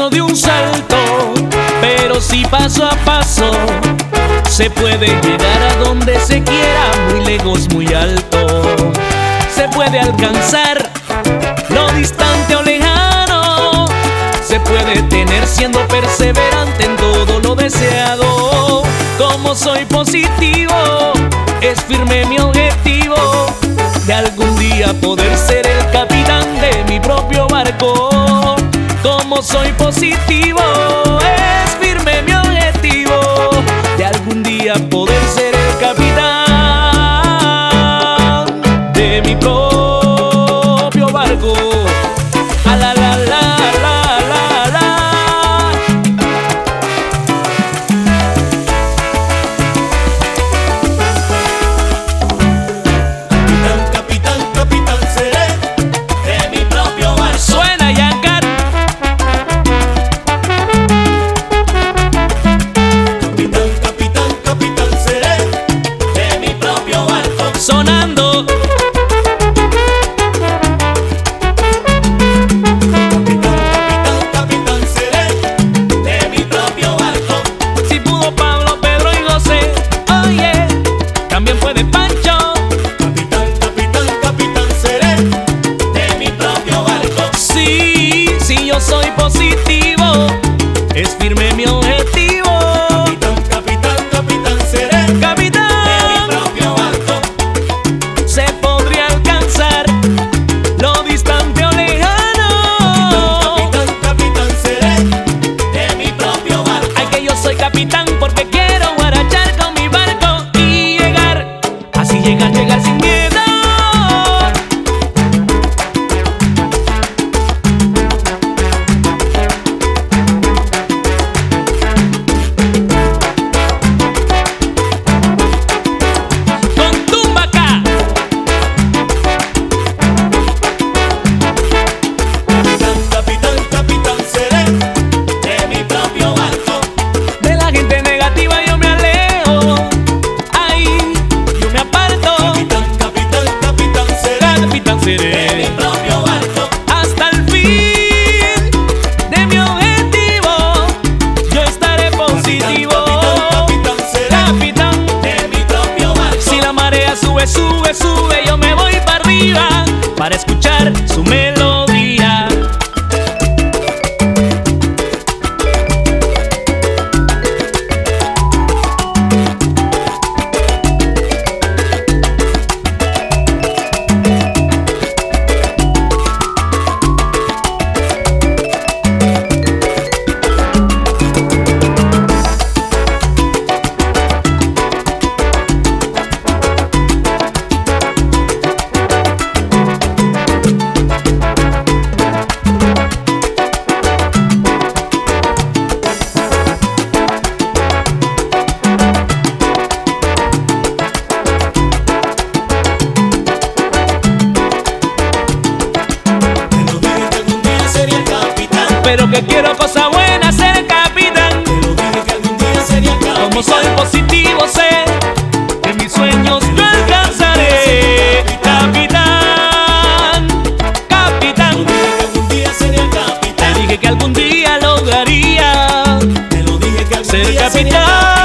no de un salto, pero sí paso a paso se puede llegar a donde se quiera, muy lejos, muy alto. Se puede alcanzar lo distante o lejano, se puede tener siendo perseverante en todo lo deseado. Como soy positivo, es firme mi objetivo de algún día poder ser el capitán de mi propio barco. Como soy positivo, es firme mi objetivo de algún día poder ser el capitán de mi propio barco. A la la la la la la. Capitán, capitán, capitán seré de mi propio barco. Suena Yancar. Capitán, capitán, capitán seré de mi propio barco. Sonando. Capitán, capitán, capitán seré de mi propio barco. Si pudo Pablo, Pedro y José, oye, también puede Pancho. Capitán, capitán, capitán seré de mi propio barco. Sí, sí, yo soy positivo, es firme mi objetivo. Capitán, capitán, capitán seré de mi Capitán, propio barco. se podría alcanzar lo distante o lejano. Capitán, capitán seré de mi propio barco. Ay, que yo soy capitán porque quiero guarachar con mi barco y llegar, así llegar, llegar sin miedo. Con Tumbaca. Capitán, capitán, capitán seré de mi propio barco. De la gente negativa yo me alejo, ay, yo me aparto. Capitán, capitán, capitán seré Capitán de mi seré propio barco. hasta el fin de mi objetivo. Yo estaré positivo. Capitán, seré Capitán, de mi propio barco. si la marea sube, sube, sube, yo me voy para arriba para escuchar su melodía. Te lo dije que algún día sería capitán. Pero que quiero cosa buena ser capitán. Te lo dije que algún día sería capitán. Como soy positivo sé que mis sueños yo alcanzaré. Capitán, capitán, Te lo dije que algún día sería te capitán. dije que algún día lograría Te lo dije que algún ser día sería capitán.